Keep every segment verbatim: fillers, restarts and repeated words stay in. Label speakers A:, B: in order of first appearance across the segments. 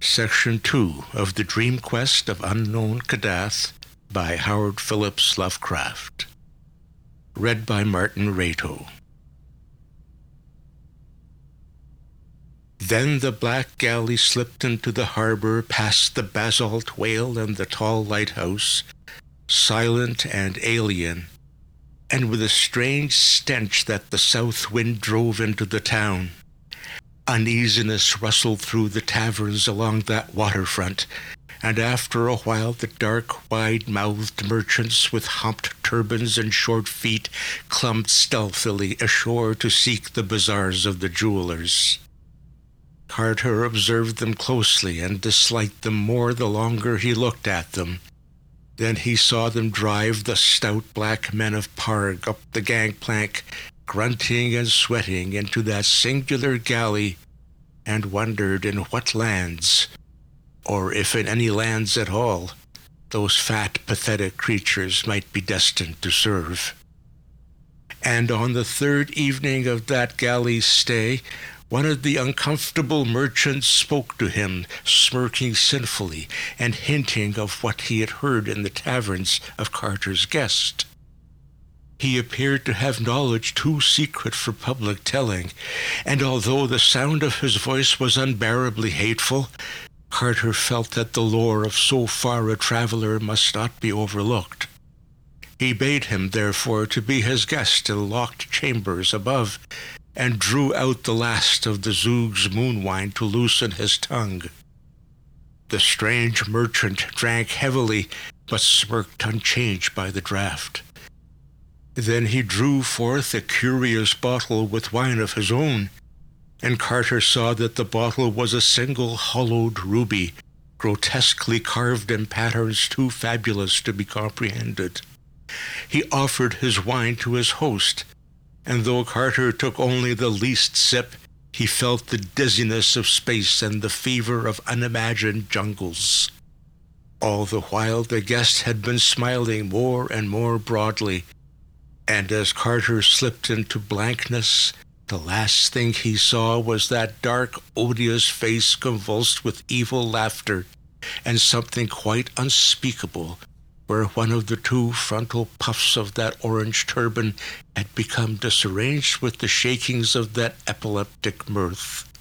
A: Section two of The Dream Quest of Unknown Kadath by Howard Phillips Lovecraft. Read by Martin Rato. Then the black galley slipped into the harbor past the basalt whale and the tall lighthouse, silent and alien, and with a strange stench that the south wind drove into the town. Uneasiness rustled through the taverns along that waterfront, and after a while the dark, wide-mouthed merchants with humped turbans and short feet clumped stealthily ashore to seek the bazaars of the jewelers. Carter observed them closely and disliked them more the longer he looked at them. Then he saw them drive the stout black men of Parg up the gangplank, grunting and sweating, into that singular galley, and wondered in what lands, or if in any lands at all, those fat, pathetic creatures might be destined to serve. And on the third evening of that galley's stay, one of the uncomfortable merchants spoke to him, smirking sinfully and hinting of what he had heard in the taverns of Carter's guest. He appeared to have knowledge too secret for public telling, and although the sound of his voice was unbearably hateful, Carter felt that the lore of so far a traveler must not be overlooked. He bade him, therefore, to be his guest in locked chambers above, and drew out the last of the Zoog's moon wine to loosen his tongue. The strange merchant drank heavily, but smirked unchanged by the draught. Then he drew forth a curious bottle with wine of his own, and Carter saw that the bottle was a single hollowed ruby, grotesquely carved in patterns too fabulous to be comprehended. He offered his wine to his host, and though Carter took only the least sip, he felt the dizziness of space and the fever of unimagined jungles. All the while the guest had been smiling more and more broadly, and as Carter slipped into blankness, the last thing he saw was that dark, odious face convulsed with evil laughter, and something quite unspeakable, where one of the two frontal puffs of that orange turban had become disarranged with the shakings of that epileptic mirth.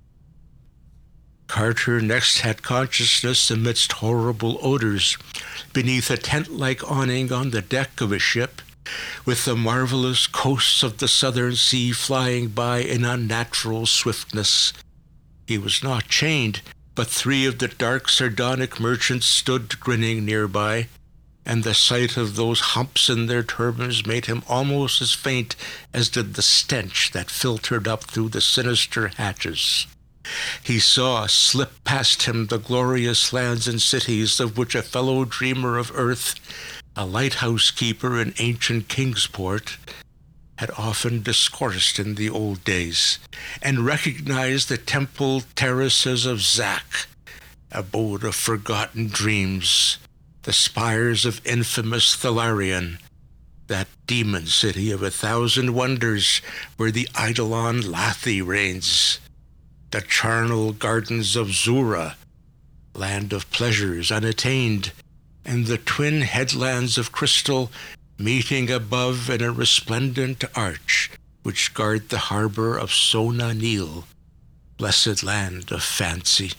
A: Carter next had consciousness amidst horrible odors, beneath a tent-like awning on the deck of a ship, with the marvelous coasts of the southern sea flying by in unnatural swiftness. He was not chained, but three of the dark sardonic merchants stood grinning nearby, and the sight of those humps in their turbans made him almost as faint as did the stench that filtered up through the sinister hatches. He saw slip past him the glorious lands and cities of which a fellow dreamer of earth, a lighthouse keeper in ancient Kingsport, had often discoursed in the old days, and recognized the temple terraces of Zak, abode of forgotten dreams, the spires of infamous Thalarion, that demon city of a thousand wonders where the Eidolon Lathi reigns, the charnel gardens of Zura, land of pleasures unattained, and the twin headlands of crystal meeting above in a resplendent arch which guard the harbor of Sona Nil, blessed land of fancy.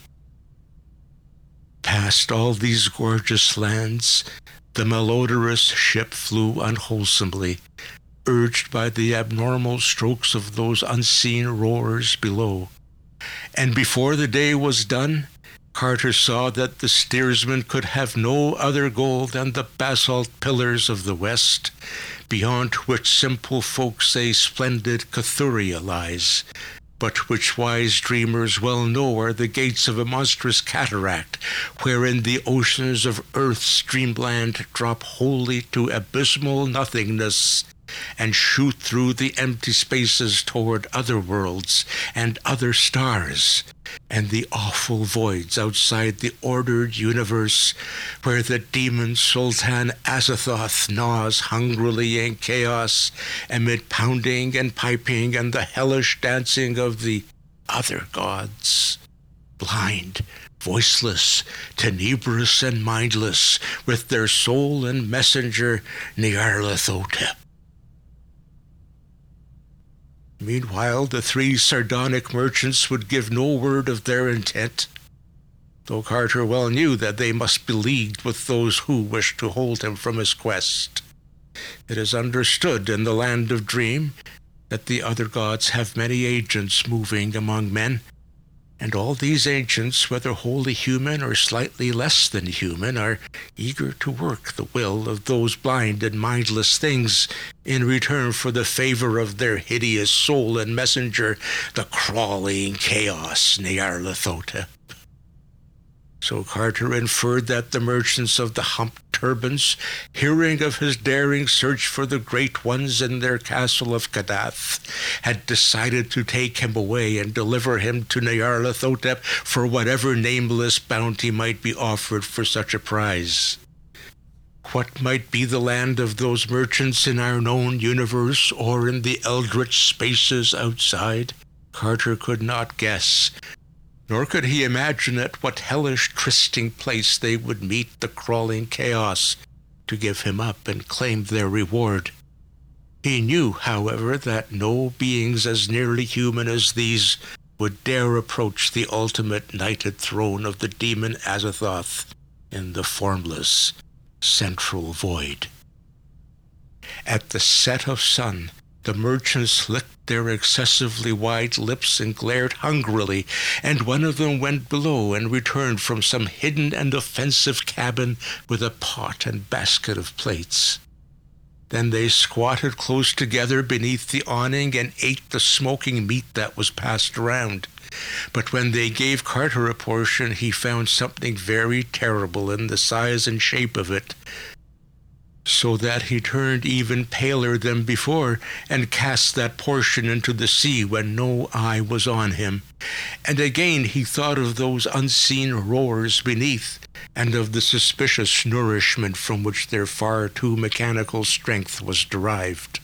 A: Past all these gorgeous lands, the malodorous ship flew unwholesomely, urged by the abnormal strokes of those unseen roars below. And before the day was done, Carter saw that the steersman could have no other goal than the basalt pillars of the west, beyond which simple folk say splendid Cathuria lies, but which wise dreamers well know are the gates of a monstrous cataract, wherein the oceans of earth's dreamland drop wholly to abysmal nothingness, and shoot through the empty spaces toward other worlds and other stars, and the awful voids outside the ordered universe, where the demon Sultan Azathoth gnaws hungrily in chaos amid pounding and piping and the hellish dancing of the other gods. blind, voiceless, tenebrous, and mindless, with their soul and messenger Nyarlathotep. Meanwhile, the three sardonic merchants would give no word of their intent, though Carter well knew that they must be leagued with those who wished to hold him from his quest. It is understood in the land of Dream that the other gods have many agents moving among men, and all these agents, whether wholly human or slightly less than human, are eager to work the will of those blind and mindless things in return for the favor of their hideous soul and messenger, the crawling chaos Nyarlathotep. So Carter inferred that the merchants of the humped turbans, hearing of his daring search for the great ones in their castle of Kadath, had decided to take him away and deliver him to Nyarlathotep for whatever nameless bounty might be offered for such a prize. What might be the land of those merchants in our known universe or in the eldritch spaces outside, Carter could not guess, nor could he imagine at what hellish trysting place they would meet the crawling chaos to give him up and claim their reward. He knew, however, that no beings as nearly human as these would dare approach the ultimate knighted throne of the demon Azathoth in the formless central void. At the set of sun, the merchants licked their excessively wide lips and glared hungrily, and one of them went below and returned from some hidden and offensive cabin with a pot and basket of plates. Then they squatted close together beneath the awning and ate the smoking meat that was passed around. But when they gave Carter a portion, he found something very terrible in the size and shape of it, so that he turned even paler than before and cast that portion into the sea when no eye was on him. And again he thought of those unseen roars beneath, and of the suspicious nourishment from which their far too mechanical strength was derived.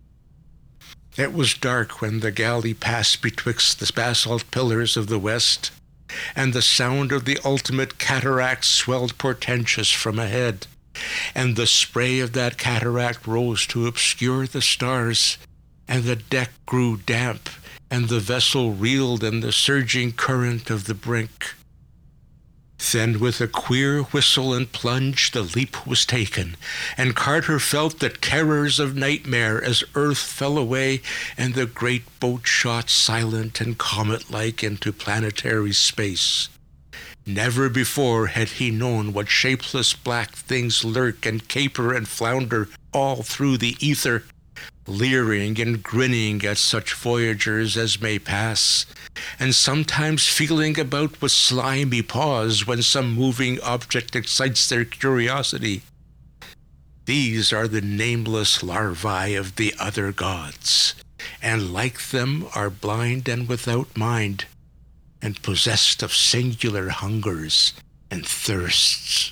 A: It was dark when the galley passed betwixt the basalt pillars of the west, and the sound of the ultimate cataract swelled portentous from ahead, and the spray of that cataract rose to obscure the stars, and the deck grew damp, and the vessel reeled in the surging current of the brink. Then, with a queer whistle and plunge, the leap was taken, and Carter felt the terrors of nightmare as earth fell away and the great boat shot silent and comet-like into planetary space. Never before had he known what shapeless black things lurk and caper and flounder all through the ether, leering and grinning at such voyagers as may pass, and sometimes feeling about with slimy paws when some moving object excites their curiosity. These are the nameless larvae of the other gods, and like them are blind and without mind, and possessed of singular hungers and thirsts.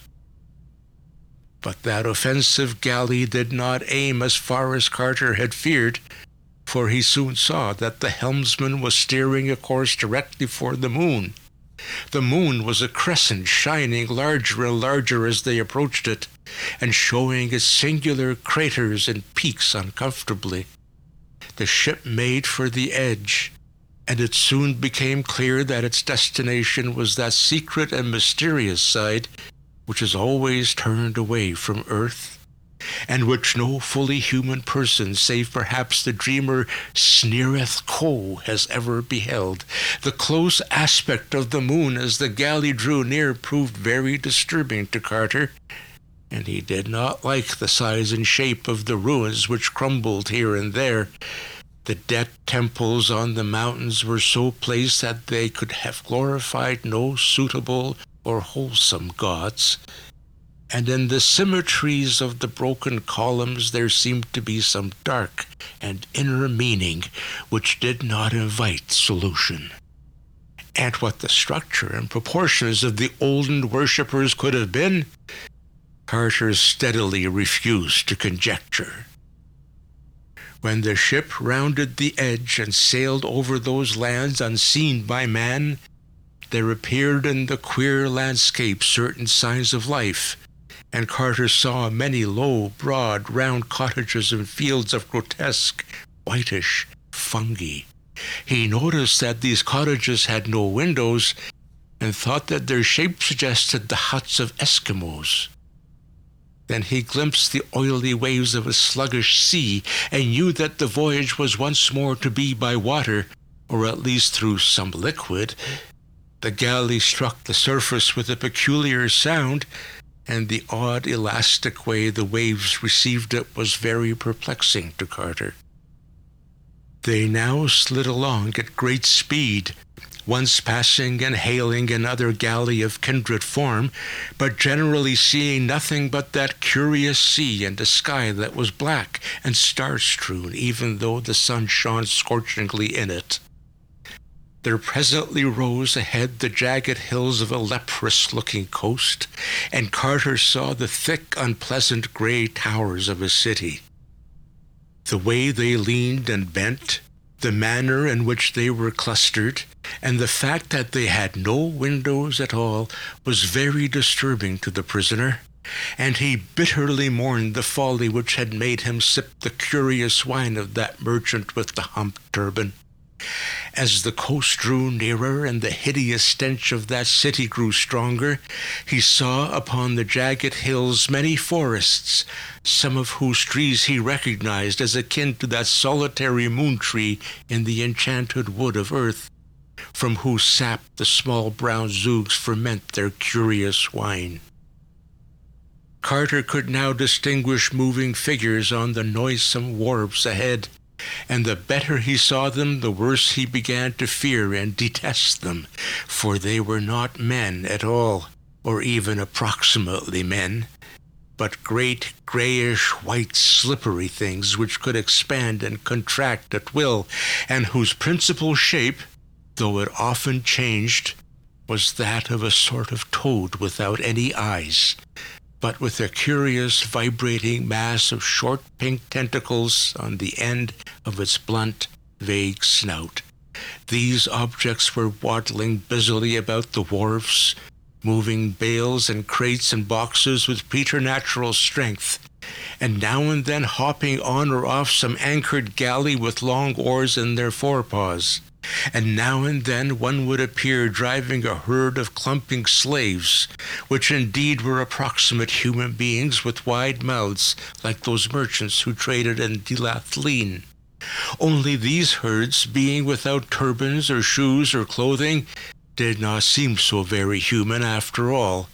A: But that offensive galley did not aim as far as Carter had feared, for he soon saw that the helmsman was steering a course directly for the moon. The moon was a crescent shining larger and larger as they approached it, and showing its singular craters and peaks uncomfortably. The ship made for the edge, and it soon became clear that its destination was that secret and mysterious side which is always turned away from earth, and which no fully human person, save perhaps the dreamer Sneereth Ko, has ever beheld. The close aspect of the moon as the galley drew near proved very disturbing to Carter, and he did not like the size and shape of the ruins which crumbled here and there. The dead temples on the mountains were so placed that they could have glorified no suitable or wholesome gods, and in the symmetries of the broken columns there seemed to be some dark and inner meaning which did not invite solution. And what the structure and proportions of the olden worshippers could have been, Carter steadily refused to conjecture. When the ship rounded the edge and sailed over those lands unseen by man, there appeared in the queer landscape certain signs of life, and Carter saw many low, broad, round cottages and fields of grotesque, whitish fungi. He noticed that these cottages had no windows and thought that their shape suggested the huts of Eskimos. Then he glimpsed the oily waves of a sluggish sea and knew that the voyage was once more to be by water, or at least through some liquid. The galley struck the surface with a peculiar sound, and the odd, elastic way the waves received it was very perplexing to Carter. They now slid along at great speed, once passing and hailing another galley of kindred form, but generally seeing nothing but that curious sea and a sky that was black and star-strewn, even though the sun shone scorchingly in it. There presently rose ahead the jagged hills of a leprous-looking coast, and Carter saw the thick, unpleasant gray towers of a city. The way they leaned and bent, the manner in which they were clustered, and the fact that they had no windows at all was very disturbing to the prisoner, and he bitterly mourned the folly which had made him sip the curious wine of that merchant with the humped turban. As the coast drew nearer and the hideous stench of that city grew stronger, he saw upon the jagged hills many forests, some of whose trees he recognized as akin to that solitary moon tree in the enchanted wood of earth, from whose sap the small brown zoogs ferment their curious wine. Carter could now distinguish moving figures on the noisome wharves ahead, and the better he saw them, the worse he began to fear and detest them, for they were not men at all, or even approximately men, but great grayish white slippery things which could expand and contract at will, and whose principal shape, though it often changed, was that of a sort of toad without any eyes, but with a curious vibrating mass of short pink tentacles on the end of its blunt, vague snout. These objects were waddling busily about the wharves, moving bales and crates and boxes with preternatural strength, and now and then hopping on or off some anchored galley with long oars in their forepaws. And now and then one would appear driving a herd of clumping slaves, which indeed were approximate human beings with wide mouths like those merchants who traded in Dilathleen. Only these herds, being without turbans or shoes or clothing, did not seem so very human after all.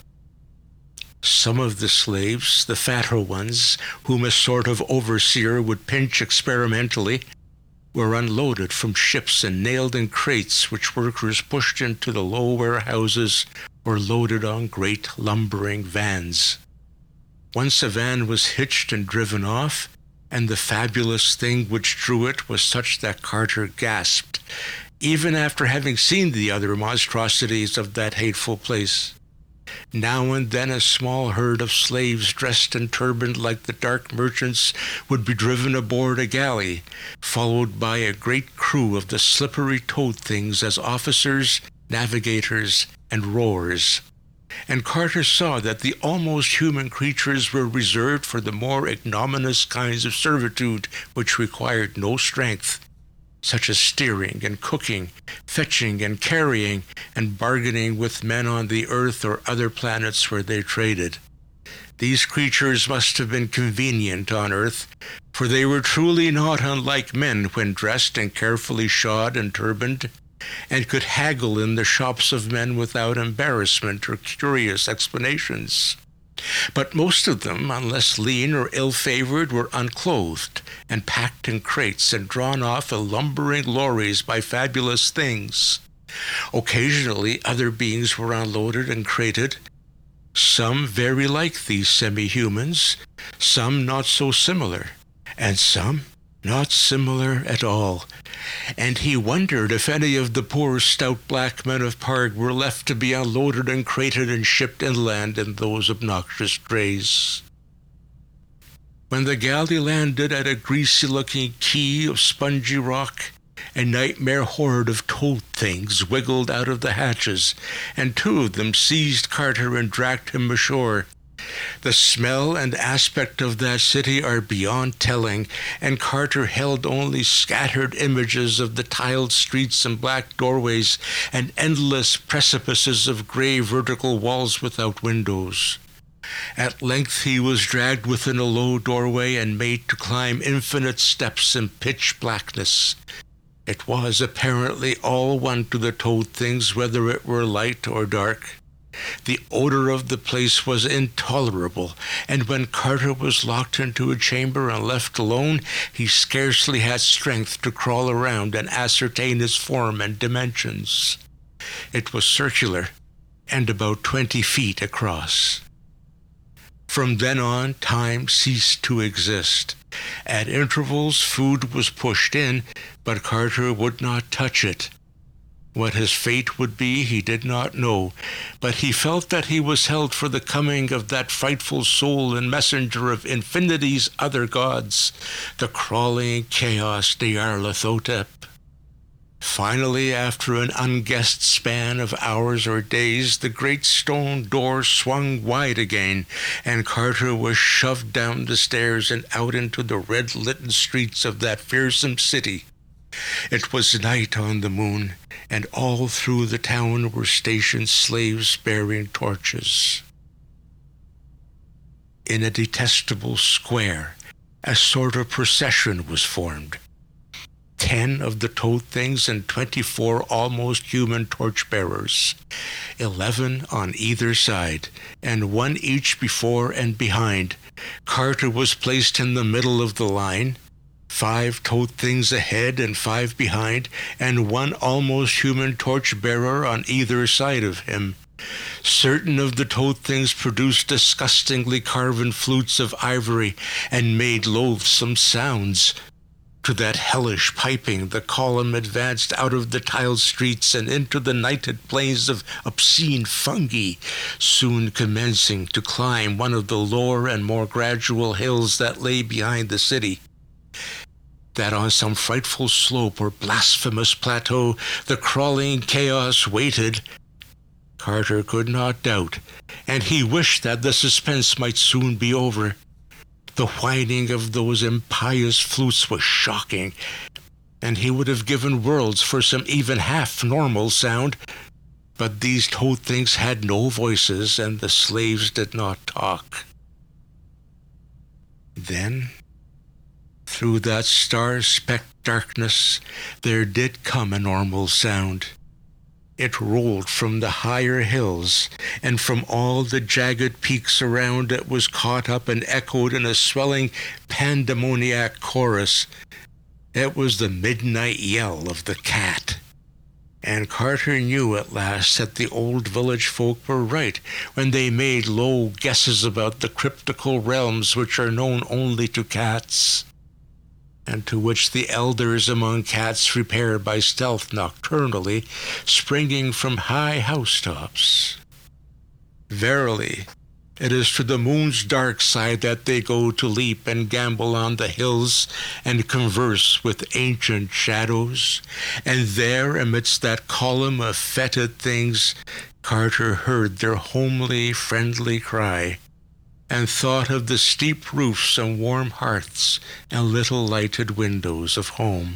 A: Some of the slaves, the fatter ones, whom a sort of overseer would pinch experimentally, were unloaded from ships and nailed in crates which workers pushed into the low warehouses or loaded on great lumbering vans. Once a van was hitched and driven off, and the fabulous thing which drew it was such that Carter gasped, even after having seen the other monstrosities of that hateful place. Now and then a small herd of slaves dressed and turbaned like the dark merchants would be driven aboard a galley, followed by a great crew of the slippery toad things as officers, navigators, and rowers. And Carter saw that the almost human creatures were reserved for the more ignominious kinds of servitude which required no strength, such as steering and cooking, fetching and carrying, and bargaining with men on the earth or other planets where they traded. These creatures must have been convenient on earth, for they were truly not unlike men when dressed and carefully shod and turbaned, and could haggle in the shops of men without embarrassment or curious explanations. But most of them, unless lean or ill-favored, were unclothed and packed in crates and drawn off in lumbering lorries by fabulous things. Occasionally, other beings were unloaded and crated, some very like these semi-humans, some not so similar, and some not similar at all, and he wondered if any of the poor stout black men of Parg were left to be unloaded and crated and shipped inland in those obnoxious drays. When the galley landed at a greasy-looking quay of spongy rock, A nightmare horde of toad things wiggled out of the hatches, and two of them seized Carter and dragged him ashore. The smell and aspect of that city are beyond telling, and Carter held only scattered images of the tiled streets and black doorways and endless precipices of gray vertical walls without windows. At length he was dragged within a low doorway and made to climb infinite steps in pitch blackness. It was apparently all one to the toad things whether it were light or dark. The odor of the place was intolerable, and when Carter was locked into a chamber and left alone, he scarcely had strength to crawl around and ascertain its form and dimensions. It was circular and about twenty feet across. From then on, time ceased to exist. At intervals, food was pushed in, but Carter would not touch it. What his fate would be, he did not know, but he felt that he was held for the coming of that frightful soul and messenger of infinity's other gods, the crawling chaos Nyarlathotep. Finally, after an unguessed span of hours or days, the great stone door swung wide again, and Carter was shoved down the stairs and out into the red-lit streets of that fearsome city. It was night on the moon, and all through the town were stationed slaves bearing torches. In a detestable square, a sort of procession was formed. Ten of the toad things and twenty-four almost human torchbearers, eleven on either side, and one each before and behind. Carter was placed in the middle of the line, five toad things ahead and five behind, and one almost human torchbearer on either side of him. Certain of the toad things produced disgustingly carven flutes of ivory and made loathsome sounds. To that hellish piping the column advanced out of the tiled streets and into the nighted plains of obscene fungi, soon commencing to climb one of the lower and more gradual hills that lay behind the city. That on some frightful slope or blasphemous plateau the crawling chaos waited, Carter could not doubt, and he wished that the suspense might soon be over. The whining of those impious flutes was shocking, and he would have given worlds for some even half-normal sound, but these toad things had no voices, and the slaves did not talk. Then, through that star-specked darkness, there did come a normal sound. It rolled from the higher hills, and from all the jagged peaks around it was caught up and echoed in a swelling pandemoniac chorus. It was the midnight yell of the cat. And Carter knew at last that the old village folk were right when they made low guesses about the cryptical realms which are known only to cats, and to which the elders among cats repair by stealth nocturnally, springing from high housetops. Verily, it is to the moon's dark side that they go to leap and gambol on the hills and converse with ancient shadows, and there, amidst that column of fetid things, Carter heard their homely, friendly cry, and thought of the steep roofs and warm hearths and little lighted windows of home.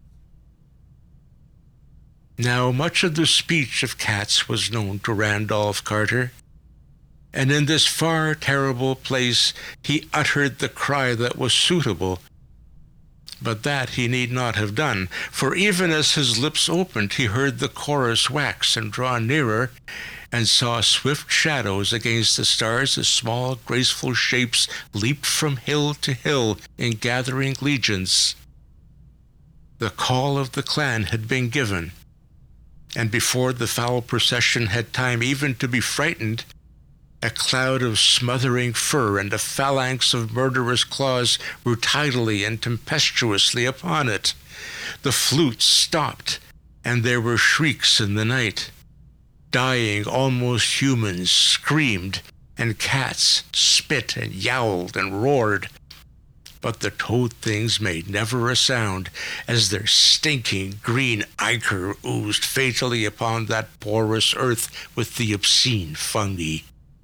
A: Now much of the speech of cats was known to Randolph Carter, and in this far terrible place he uttered the cry that was suitable. But that he need not have done, for even as his lips opened he heard the chorus wax and draw nearer, and saw swift shadows against the stars as small, graceful shapes leaped from hill to hill in gathering legions. The call of the clan had been given, and before the foul procession had time even to be frightened, a cloud of smothering fur and a phalanx of murderous claws were tidily and tempestuously upon it. The flutes stopped, and there were shrieks in the night. Dying, almost humans screamed, and cats spit and yowled and roared. but the toad things made never a sound as their stinking green ichor oozed fatally upon that porous earth with the obscene fungi.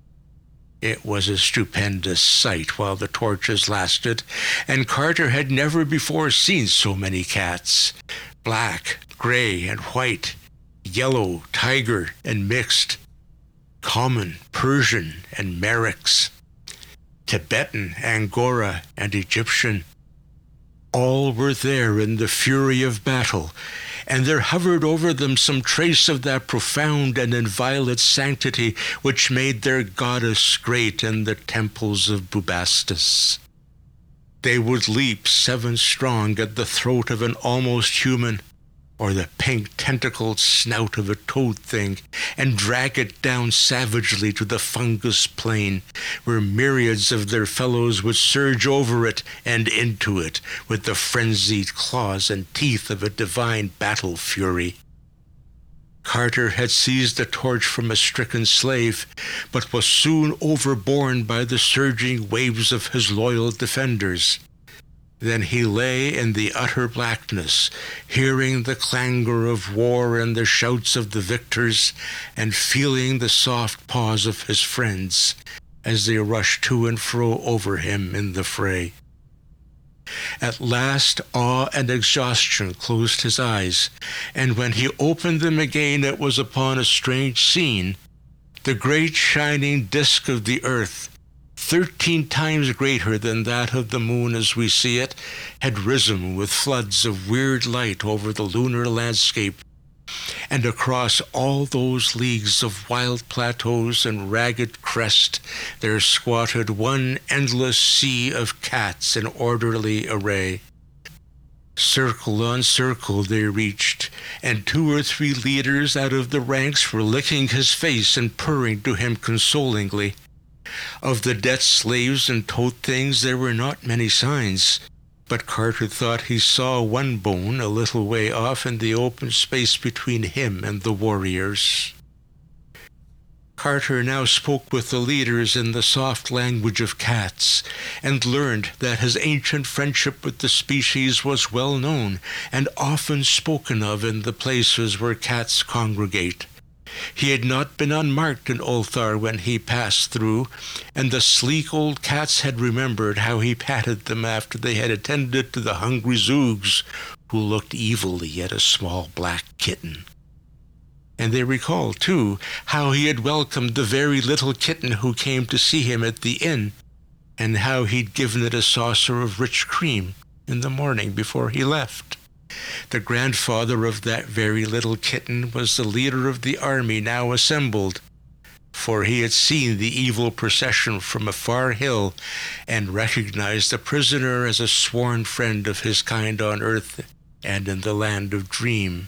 A: It was a stupendous sight while the torches lasted, and Carter had never before seen so many cats. Black, gray, and white, yellow, tiger, and mixed, common, Persian, and Merrick's, Tibetan, Angora, and Egyptian. All were there in the fury of battle, and there hovered over them some trace of that profound and inviolate sanctity which made their goddess great in the temples of Bubastis. They would leap seven strong at the throat of an almost human, or the pink tentacled snout of a toad thing, and drag it down savagely to the fungus plain, where myriads of their fellows would surge over it and into it with the frenzied claws and teeth of a divine battle fury. Carter had seized a torch from a stricken slave, but was soon overborne by the surging waves of his loyal defenders. Then he lay in the utter blackness, hearing the clangor of war and the shouts of the victors, and feeling the soft paws of his friends as they rushed to and fro over him in the fray. At last awe and exhaustion closed his eyes, and when he opened them again it was upon a strange scene. The great shining disk of the earth, thirteen times greater than that of the moon as we see it, had risen with floods of weird light over the lunar landscape, and across all those leagues of wild plateaus and ragged crest there squatted one endless sea of cats in orderly array. Circle on circle they reached, and two or three leaders out of the ranks were licking his face and purring to him consolingly. Of the dead slaves and toad things there were not many signs, but Carter thought he saw one bone a little way off in the open space between him and the warriors. Carter now spoke with the leaders in the soft language of cats, and learned that his ancient friendship with the species was well known and often spoken of in the places where cats congregate. He had not been unmarked in Ulthar when he passed through, and the sleek old cats had remembered how he patted them after they had attended to the hungry Zoogs, who looked evilly at a small black kitten. And they recalled, too, how he had welcomed the very little kitten who came to see him at the inn, and how he'd given it a saucer of rich cream in the morning before he left. The grandfather of that very little kitten was the leader of the army now assembled, for he had seen the evil procession from a far hill and recognized the prisoner as a sworn friend of his kind on earth and in the land of Dream.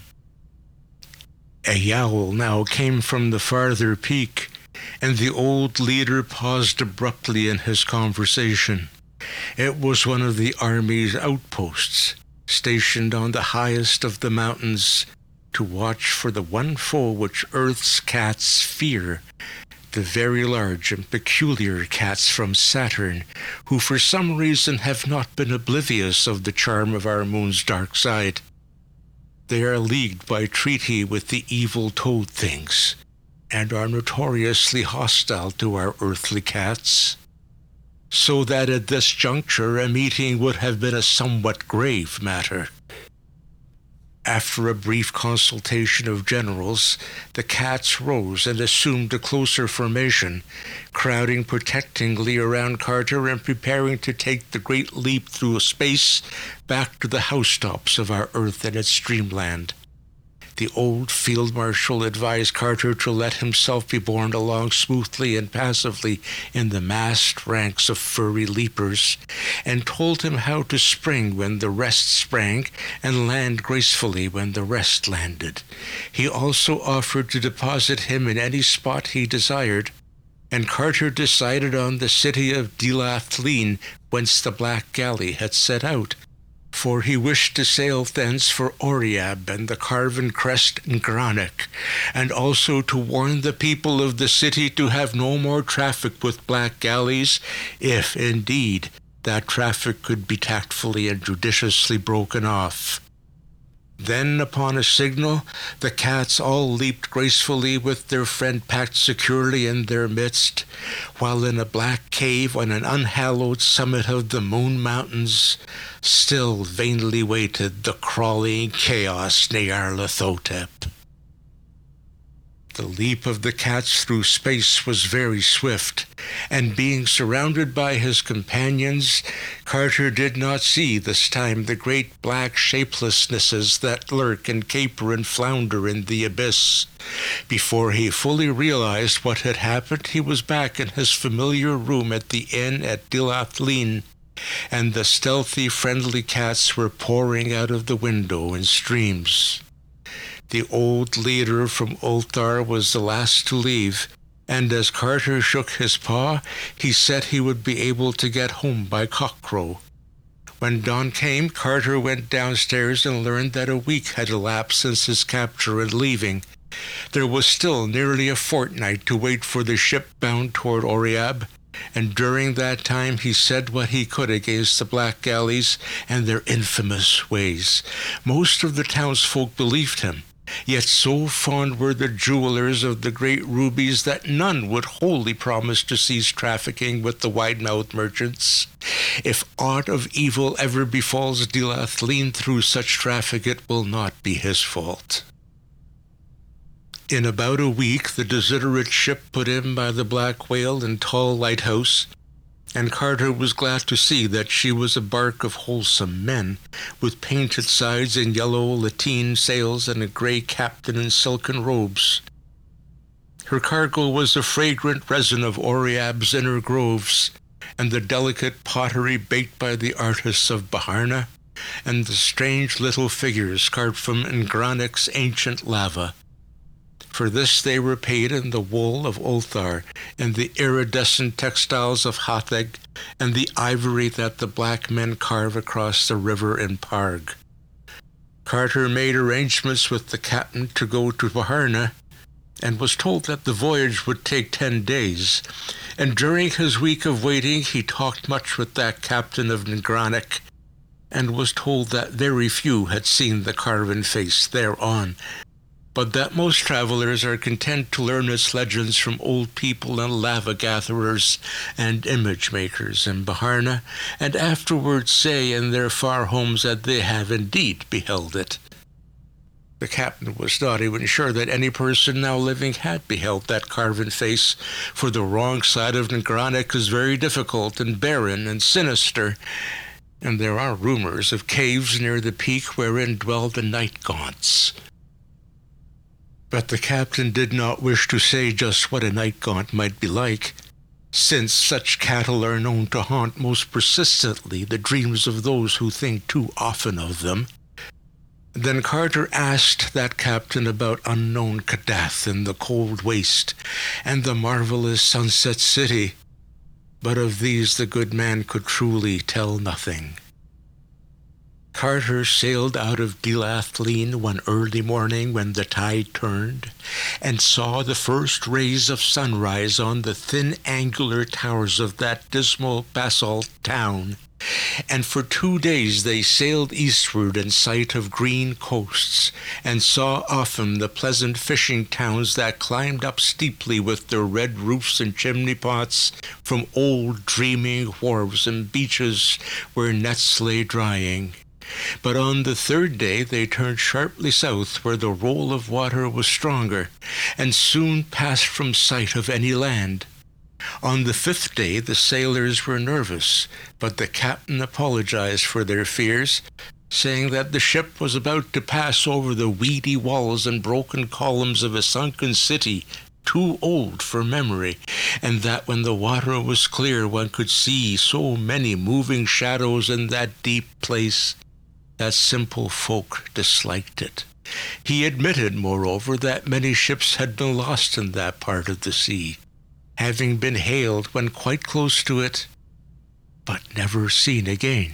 A: A yowl now came from the farther peak, and the old leader paused abruptly in his conversation. It was one of the army's outposts, stationed on the highest of the mountains to watch for the one foe which Earth's cats fear, the very large and peculiar cats from Saturn, who for some reason have not been oblivious of the charm of our moon's dark side. They are leagued by treaty with the evil toad things, and are notoriously hostile to our earthly cats, so that at this juncture a meeting would have been a somewhat grave matter. After a brief consultation of generals, the cats rose and assumed a closer formation, crowding protectingly around Carter and preparing to take the great leap through space back to the housetops of our Earth and its dreamland. The old field marshal advised Carter to let himself be borne along smoothly and passively in the massed ranks of furry leapers, and told him how to spring when the rest sprang and land gracefully when the rest landed. He also offered to deposit him in any spot he desired, and Carter decided on the city of Dilathlin, whence the Black Galley had set out, for he wished to sail thence for Oriab and the carven crest Ngranek, and also to warn the people of the city to have no more traffic with black galleys, if, indeed, that traffic could be tactfully and judiciously broken off. Then, upon a signal, the cats all leaped gracefully with their friend packed securely in their midst, while in a black cave on an unhallowed summit of the Moon Mountains still vainly waited the crawling chaos Nyarlathotep. The leap of the cats through space was very swift, and being surrounded by his companions, Carter did not see this time the great black shapelessnesses that lurk and caper and flounder in the abyss. Before he fully realized what had happened, he was back in his familiar room at the inn at Dilathleen, and the stealthy, friendly cats were pouring out of the window in streams. The old leader from Ulthar was the last to leave, and as Carter shook his paw, he said he would be able to get home by cockcrow. When dawn came, Carter went downstairs and learned that a week had elapsed since his capture and leaving. There was still nearly a fortnight to wait for the ship bound toward Oriab, and during that time he said what he could against the black galleys and their infamous ways. Most of the townsfolk believed him, yet so fond were the jewelers of the great rubies that none would wholly promise to cease trafficking with the wide-mouthed merchants. If aught of evil ever befalls Dilathleen through such traffic, it will not be his fault. In about a week, the desiderate ship put in by the Black Whale and Tall Lighthouse, and Carter was glad to see that she was a bark of wholesome men, with painted sides and yellow lateen sails and a grey captain in silken robes. Her cargo was the fragrant resin of Oriab's inner groves, and the delicate pottery baked by the artists of Baharna, and the strange little figures carved from Ngranek's ancient lava. For this they were paid in the wool of Ulthar, and the iridescent textiles of Hatheg, and the ivory that the black men carve across the river in Parg. Carter made arrangements with the captain to go to Baharna, and was told that the voyage would take ten days, and during his week of waiting he talked much with that captain of Ngranek, and was told that very few had seen the carven face thereon, but that most travelers are content to learn its legends from old people and lava-gatherers and image-makers in Baharna, and afterwards say in their far homes that they have indeed beheld it. The captain was not even sure that any person now living had beheld that carven face, for the wrong side of Ngranek is very difficult and barren and sinister, and there are rumors of caves near the peak wherein dwell the night gaunts. But the captain did not wish to say just what a night gaunt might be like, since such cattle are known to haunt most persistently the dreams of those who think too often of them. Then Carter asked that captain about unknown Kadath in the cold waste, and the marvelous Sunset City, but of these the good man could truly tell nothing. Carter sailed out of Dilathleen one early morning when the tide turned, and saw the first rays of sunrise on the thin angular towers of that dismal basalt town, and for two days they sailed eastward in sight of green coasts, and saw often the pleasant fishing towns that climbed up steeply with their red roofs and chimney pots from old dreaming wharves and beaches where nets lay drying. But on the third day they turned sharply south where the roll of water was stronger, and soon passed from sight of any land. On the fifth day the sailors were nervous, but the captain apologized for their fears, saying that the ship was about to pass over the weedy walls and broken columns of a sunken city too old for memory, and that when the water was clear one could see so many moving shadows in that deep place that simple folk disliked it. He admitted, moreover, that many ships had been lost in that part of the sea, having been hailed when quite close to it, but never seen again.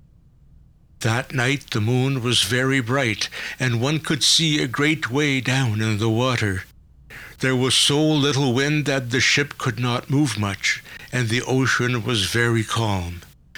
A: That night the moon was very bright, and one could see a great way down in the water. There was so little wind that the ship could not move much, and the ocean was very calm.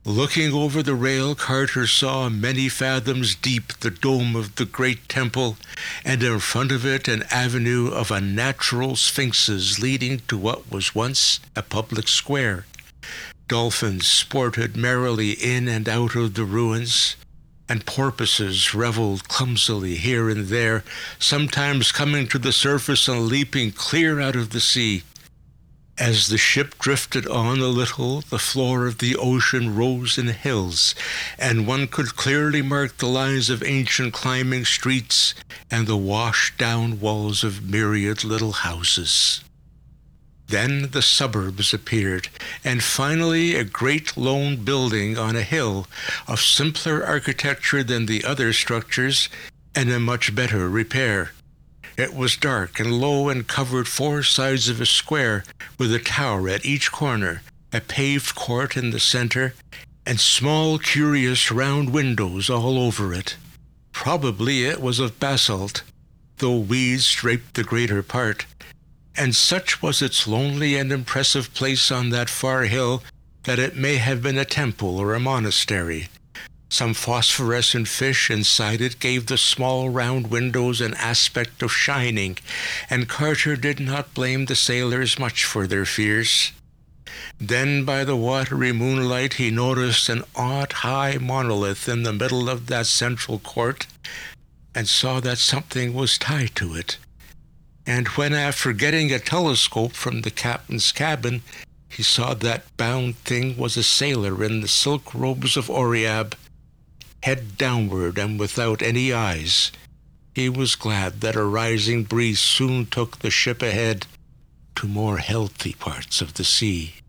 A: Looking over the rail, Carter saw many fathoms deep the dome of the great temple, and in front of it an avenue of unnatural sphinxes leading to what was once a public square. Dolphins sported merrily in and out of the ruins, and porpoises reveled clumsily here and there, sometimes coming to the surface and leaping clear out of the sea. As the ship drifted on a little, the floor of the ocean rose in hills, and one could clearly mark the lines of ancient climbing streets and the washed-down walls of myriad little houses. Then the suburbs appeared, and finally a great lone building on a hill, of simpler architecture than the other structures, and in much better repair. It was dark and low and covered four sides of a square, with a tower at each corner, a paved court in the center, and small, curious round windows all over it. Probably it was of basalt, though weeds draped the greater part, and such was its lonely and impressive place on that far hill that it may have been a temple or a monastery. Some phosphorescent fish inside it gave the small round windows an aspect of shining, and Carter did not blame the sailors much for their fears. Then by the watery moonlight he noticed an odd high monolith in the middle of that central court, and saw that something was tied to it. And when, after getting a telescope from the captain's cabin, he saw that bound thing was a sailor in the silk robes of Oreab, head downward and without any eyes, he was glad that a rising breeze soon took the ship ahead to more healthy parts of the sea.